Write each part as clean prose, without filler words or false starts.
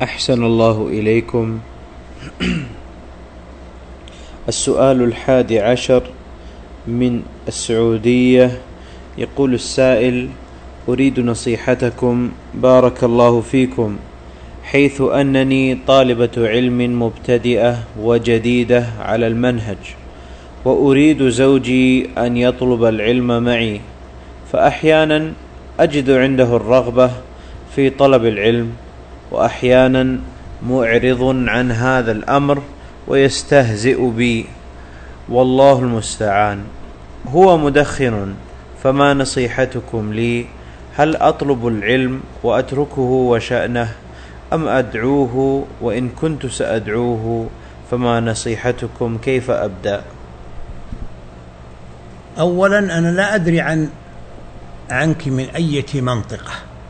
أحسن الله إليكم. السؤال 11 من السعودية. يقول السائل: أريد نصيحتكم بارك الله فيكم، حيث أنني طالبة علم مبتدئة وجديدة على المنهج، وأريد زوجي أن يطلب العلم معي، فأحيانا أجد عنده الرغبة في طلب العلم، وأحيانا معرض عن هذا الأمر ويستهزئ بي، والله المستعان. هو مدخن، فما نصيحتكم لي؟ هل أطلب العلم وأتركه وشأنه، أم أدعوه؟ وإن كنت سأدعوه فما نصيحتكم؟ كيف أبدأ؟ أولا أنا لا أدري عنك من أي منطقة،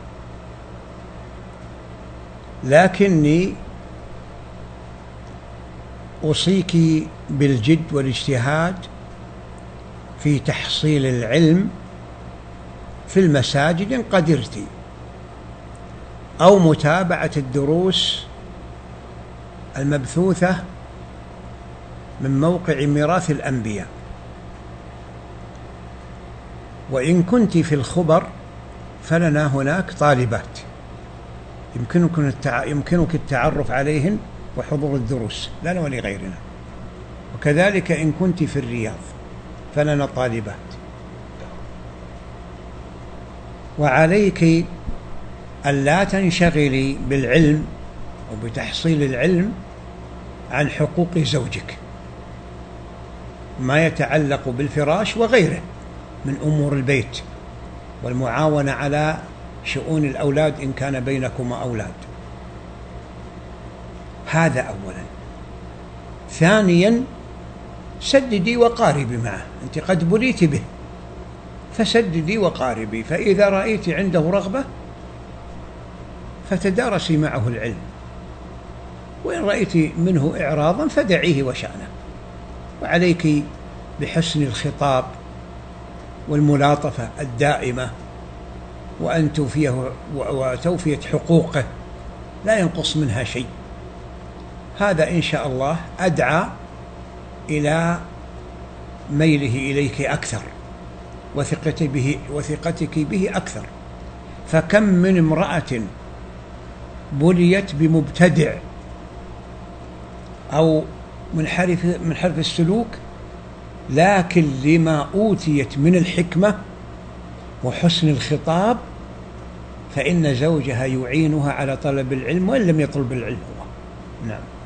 لكني أوصيك بالجد والاجتهاد في تحصيل العلم في المساجد إن قدرت، أو متابعة الدروس المبثوثة من موقع ميراث الأنبياء. وإن كنت في الخبر فلنا هناك طالبات يمكنك التعرف عليهن وحضور الدروس لنا ولغيرنا، وكذلك إن كنت في الرياض فلنا طالبات. وعليك ألا تنشغلي بالعلم وبتحصيل العلم عن حقوق زوجك، ما يتعلق بالفراش وغيره من أمور البيت والمعاونة على شؤون الأولاد إن كان بينكما أولاد. هذا أولا. ثانيا، سددي وقاربي معه، أنت قد بليت به، فسددي وقاربي، فإذا رأيت عنده رغبة فتدارسي معه العلم، وإن رأيت منه إعراضا فدعيه وشأنه. وعليك بحسن الخطاب والملاطفة الدائمة، وأن توفيه وتوفية حقوقه لا ينقص منها شيء. هذا إن شاء الله أدعى إلى ميله إليك أكثر وثقتك به أكثر. فكم من امرأة بليت بمبتدع أو منحرف السلوك، لكن لما أوتيت من الحكمة وحسن الخطاب فإن زوجها يعينها على طلب العلم وإن لم يطلب العلم هو. نعم.